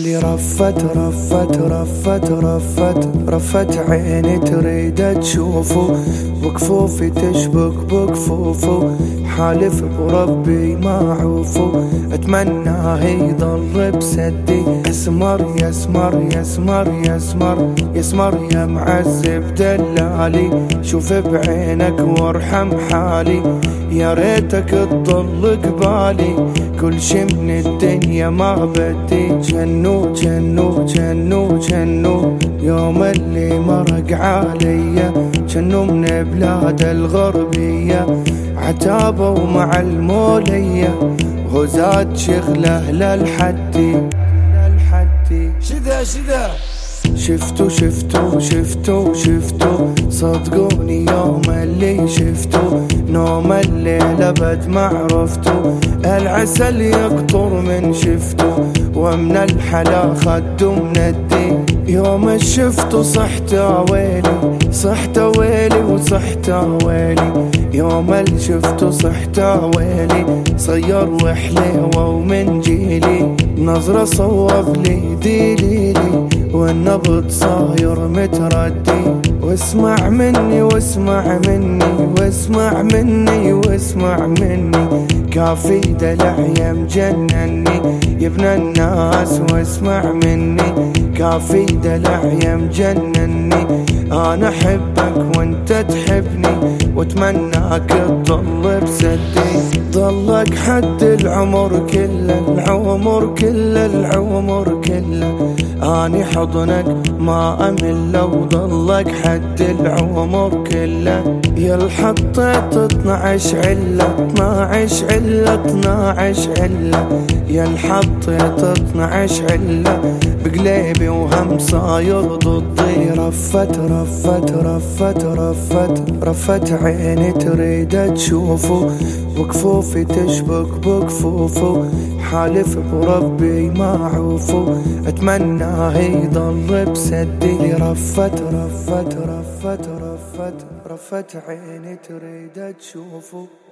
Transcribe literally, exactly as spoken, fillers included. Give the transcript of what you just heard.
اللي رفت رفت رفت رفت رفت عيني تريد تشوفه، وكفوفي تشبك بكفوفه، حالف بربي ما عوفه، اتمناه يضل بسدي. يسمر يسمر يسمر يسمر يسمر يا معذب دلالي، شوف بعينك وارحم حالي، يا ريتك تضل قبالي، كل شي من الدنيا ما بدي. جنو جنو جنو جنو يوم اللي مرق عليا، جنو من بلاد الغربية، عتابوا مع المولية، وزاد شغله للحدي. شذا شذا شفتو شفتو شفتو شفتو صدقوني يوم اللي شفتو، نوم الليل ابد ما عرفتو، العسل يقطر من شفتو، ومن الحلا خدو من الدين. يوم شفتو صحت ويلي صحت ويلي وصحت ويلي، يوم اللي شفتو صحت ويلي، صير وحليوه ومن جيلي، نظرة صوب لي ديليلي، والنبض صاير متردي. واسمع مني واسمع مني واسمع مني واسمع مني، كافي دلع يا مجنني يا ابن الناس، واسمع مني كافي دلع يا مجنني، انا احبك وانت تحبني، واتمناك تضل بسدي. ضلك حد العمر كله العمر كله العمر كله، اني حضنك ما امل، وضلك حد العمر كله. يا الحطيت اثنعش علة اثنعش علة اثنعش علة، يا الحطيت اثنعش علة بقليبي وهم صاير ضدي. رفت رفت رفت رفت رفت عيني تريد تشوفه، وكفوفي تشبك بكفوفه، حالف بربي ما عوفه، اتمناه يضل بسدي. رفت رفت رفت رفت رفت عيني تريد تشوفه.